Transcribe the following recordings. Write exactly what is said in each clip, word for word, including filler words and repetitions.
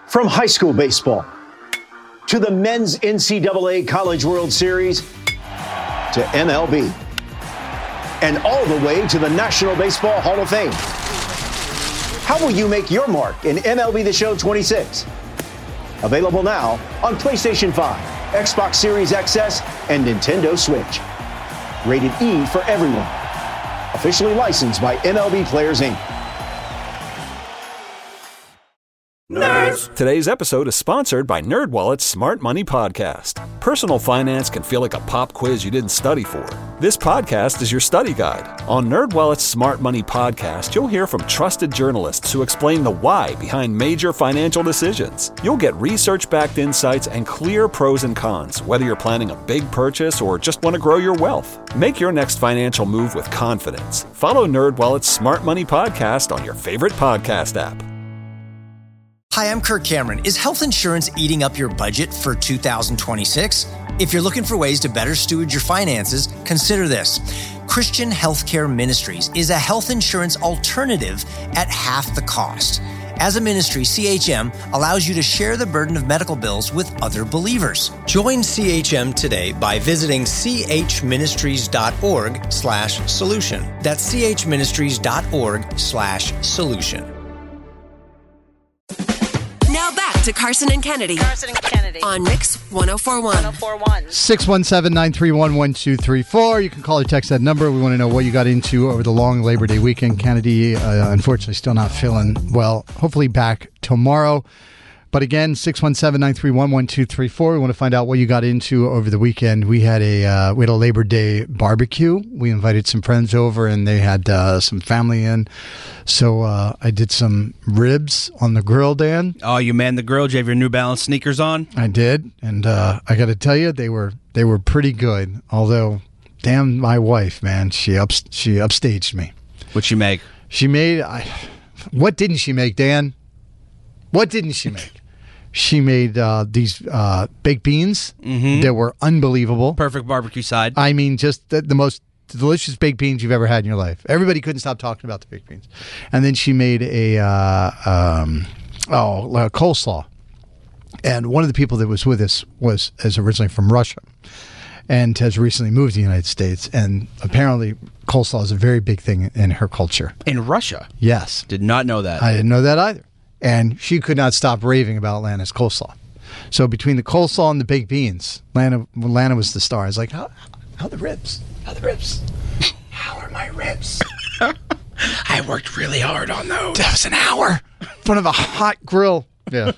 From high school baseball to the men's N C double A College World Series to M L B and all the way to the National Baseball Hall of Fame. How will you make your mark in M L B The Show twenty-six? Available now on PlayStation five, Xbox Series X S, and Nintendo Switch. Rated E for everyone. Officially licensed by M L B Players, Incorporated. Nerds! Today's episode is sponsored by NerdWallet's Smart Money Podcast. Personal finance can feel like a pop quiz you didn't study for. This podcast is your study guide. On NerdWallet's Smart Money Podcast, you'll hear from trusted journalists who explain the why behind major financial decisions. You'll get research-backed insights and clear pros and cons, whether you're planning a big purchase or just want to grow your wealth. Make your next financial move with confidence. Follow NerdWallet's Smart Money Podcast on your favorite podcast app. Hi, I'm Kirk Cameron. Is health insurance eating up your budget for two thousand twenty-six? If you're looking for ways to better steward your finances, consider this. Christian Healthcare Ministries is a health insurance alternative at half the cost. As a ministry, C H M allows you to share the burden of medical bills with other believers. Join C H M today by visiting chministries.org slash solution. That's chministries.org slash solution. Now back to Carson and Kennedy. Carson and Kennedy. On Mix one oh four point one. one oh four point one. six one seven, nine three one, one two three four. You can call or text that number. We want to know what you got into over the long Labor Day weekend. Kennedy, uh, unfortunately, still not feeling well. Hopefully back tomorrow. But again, six one seven, nine three one, one two three four. We want to find out what you got into over the weekend. We had a uh, we had a Labor Day barbecue. We invited some friends over, and they had uh, some family in. So uh, I did some ribs on the grill, Dan. Oh, you manned the grill. Did you have your New Balance sneakers on? I did, and uh, I got to tell you, they were they were pretty good. Although, damn, my wife, man, she up she upstaged me. What'd she make? She made. I, what didn't she make, Dan? What didn't she make? She made uh, these uh, baked beans mm-hmm. that were unbelievable. Perfect barbecue side. I mean, just the, the most delicious baked beans you've ever had in your life. Everybody couldn't stop talking about the baked beans. And then she made a uh, um, oh a coleslaw. And one of the people that was with us was is originally from Russia and has recently moved to the United States. And apparently coleslaw is a very big thing in her culture. In Russia? Yes. Did not know that. I didn't know that either. And she could not stop raving about Lana's coleslaw. So between the coleslaw and the baked beans, Lana Lana was the star. I was like, how, how are the ribs? How are the ribs? How are my ribs? I worked really hard on those. That was an hour in front of a hot grill. Yeah.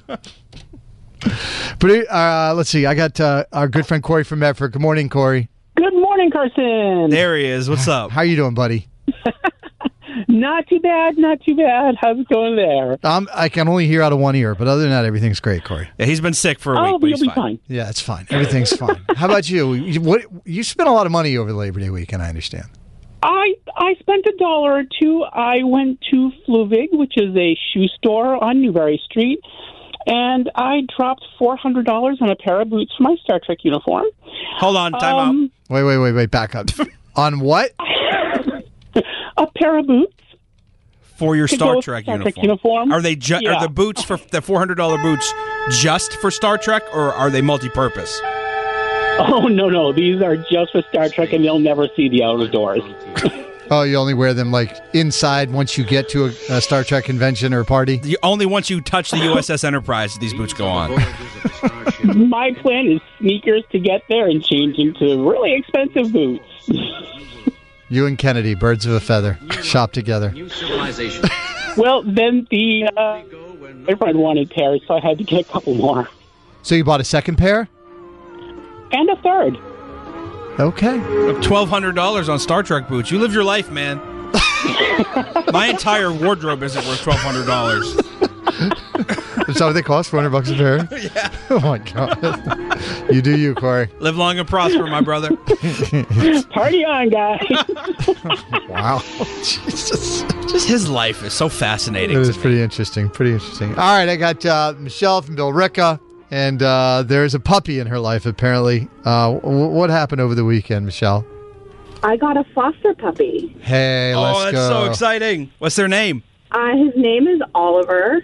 But uh, let's see. I got uh, our good friend Corey from Medford. Good morning, Corey. Good morning, Carson. There he is. What's up? How you doing, buddy? Not too bad, not too bad. How's it going there? Um, I can only hear out of one ear, but other than that, everything's great, Corey. Yeah, he's been sick for a oh, week, but you'll he's be fine. fine. Yeah, it's fine. Everything's fine. How about you? You, what, you spent a lot of money over the Labor Day weekend, I understand. I I spent a dollar or two. I went to Fluvig, which is a shoe store on Newberry Street, and I dropped four hundred dollars on a pair of boots for my Star Trek uniform. Hold on, time um, out. Wait, wait, wait, wait, back up. On what? A pair of boots. For your To Star go Trek Star uniform. Trek uniform. Are they ju- Yeah. are the boots for the four hundred dollars boots just for Star Trek, or are they multi-purpose? Oh, no, no. These are just for Star Trek, and they'll never see the outdoors. Oh, you only wear them like inside once you get to a, a Star Trek convention or party? The, only once you touch the U S S Enterprise, these boots go on. My plan is sneakers to get there and change into really expensive boots. You and Kennedy, birds of a feather, shop together. Well, then the uh, boyfriend wanted pairs, so I had to get a couple more. So you bought a second pair? And a third. Okay. twelve hundred dollars on Star Trek boots. You live your life, man. My entire wardrobe isn't worth twelve hundred dollars. Is that what they cost? four hundred bucks a pair? Yeah. Oh, my God. You do you, Corey. Live long and prosper, my brother. Party on, guys. Wow. Jesus. Just his life is so fascinating. It to is me. pretty interesting. Pretty interesting. All right, I got uh, Michelle from Billerica, and uh, there's a puppy in her life, apparently. Uh, w- what happened over the weekend, Michelle? I got a foster puppy. Hey, Oh, let's that's go. so exciting. What's their name? Uh, his name is Oliver,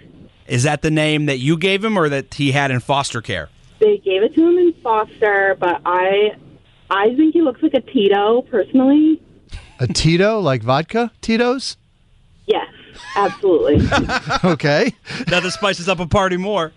Is that the name that you gave him or that he had in foster care? They gave it to him in foster, but I, I think he looks like a Tito, personally. A Tito, like vodka Tito's? Yes, absolutely. Okay. Nothing spices up a party more.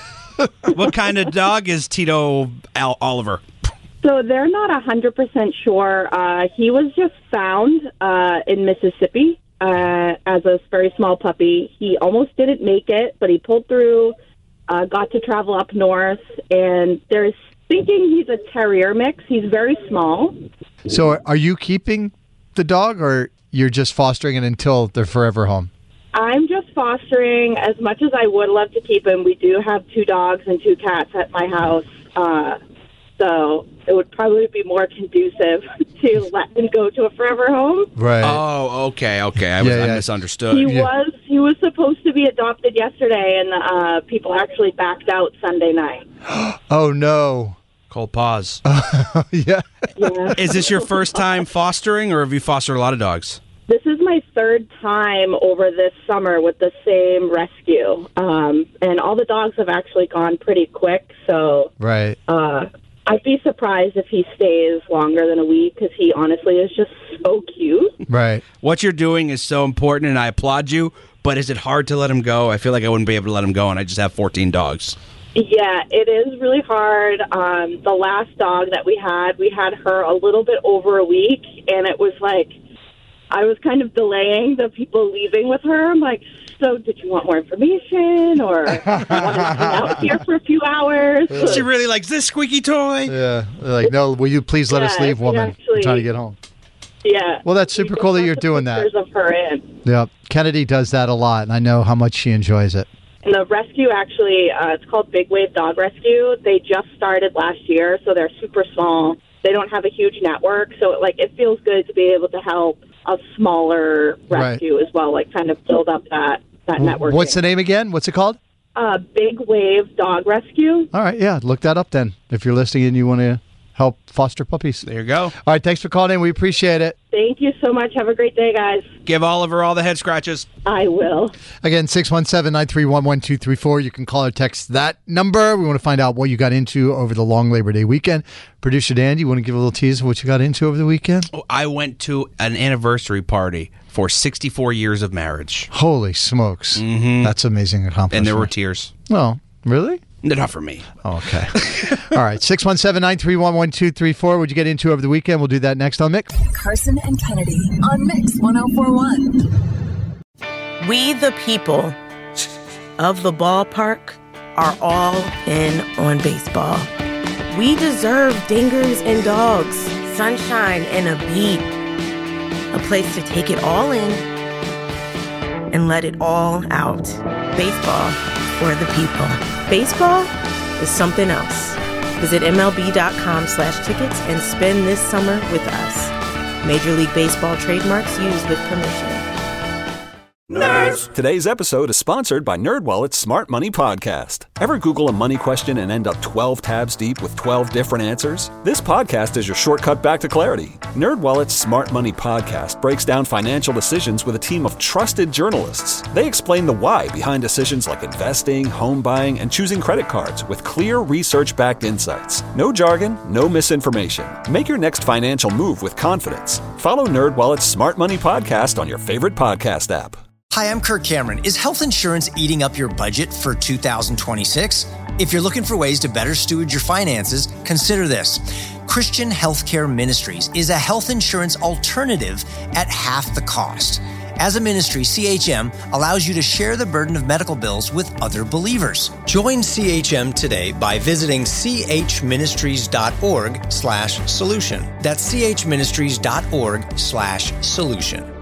What kind of dog is Tito Al- Oliver? So they're not one hundred percent sure. Uh, he was just found uh, in Mississippi uh, as a very small puppy. He almost didn't make it, but he pulled through, uh, got to travel up north, and they're thinking he's a terrier mix. He's very small. So are you keeping the dog, or you're just fostering it until they're forever home? I'm just fostering. As much as I would love to keep him, we do have two dogs and two cats at my house. Uh, so it would probably be more conducive to let him go to a forever home. Right. Oh, okay, okay. I, was, Yeah, I yeah. misunderstood. He Yeah. was he was supposed to be adopted yesterday, and uh, people actually backed out Sunday night. Oh, no. Cold pause. Yeah. Yeah. Is this your first time fostering, or have you fostered a lot of dogs? This is my third time over this summer with the same rescue, um, and all the dogs have actually gone pretty quick. So Right. uh, I'd be surprised if he stays longer than a week because he honestly is just so cute. Right. What you're doing is so important, and I applaud you, but is it hard to let him go? I feel like I wouldn't be able to let him go, and I just have fourteen dogs. Yeah, it is really hard. Um, the last dog that we had, we had her a little bit over a week, and it was like I was kind of delaying the people leaving with her. I'm like, so did you want more information, or do you want to hang out here for a few hours? She really likes this squeaky toy. Yeah. They're like, no, will you please let us Yeah, leave, we woman? actually- We're trying to get home. Yeah. Well, that's super We cool that just you're got the doing that. pictures of her in. Yeah. Kennedy does that a lot, and I know how much she enjoys it. And the rescue actually, uh, it's called Big Wave Dog Rescue. They just started last year, so they're super small. They don't have a huge network, so it, like it feels good to be able to help a smaller rescue as well, like kind of build up that that network. What's the name again? What's it called? Uh, Big Wave Dog Rescue. All right. Yeah. Look that up then if you're listening and you want to help foster puppies. There you go. All right. Thanks for calling in. We appreciate it. Thank you so much. Have a great day, guys. Give Oliver all the head scratches. I will. Again, six one seven, nine three one, one two three four. You can call or text that number. We want to find out what you got into over the long Labor Day weekend. Producer Dan, you want to give a little tease of what you got into over the weekend? Oh, I went to an anniversary party for sixty-four years of marriage. Holy smokes. Mm-hmm. That's amazing accomplishment. And there were tears. Oh, really? No, not for me. Oh, okay. All right. six one seven, nine three one, one two three four. What'd you get into over the weekend? We'll do that next on Mix. Carson and Kennedy on Mix one oh four point one. We, the people of the ballpark, are all in on baseball. We deserve dingers and dogs, sunshine and a beat, a place to take it all in and let it all out. Baseball for the people. Baseball is something else. Visit MLB.com slash tickets and spend this summer with us. Major League Baseball trademarks used with permission. Nerds! Today's episode is sponsored by NerdWallet's Smart Money Podcast. Ever Google a money question and end up twelve tabs deep with twelve different answers? This podcast is your shortcut back to clarity. NerdWallet's Smart Money Podcast breaks down financial decisions with a team of trusted journalists. They explain the why behind decisions like investing, home buying, and choosing credit cards with clear research-backed insights. No jargon, no misinformation. Make your next financial move with confidence. Follow NerdWallet's Smart Money Podcast on your favorite podcast app. Hi, I'm Kirk Cameron. Is health insurance eating up your budget for two thousand twenty-six? If you're looking for ways to better steward your finances, consider this. Christian Healthcare Ministries is a health insurance alternative at half the cost. As a ministry, C H M allows you to share the burden of medical bills with other believers. Join C H M today by visiting chministries.org slash solution. That's chministries.org slash solution.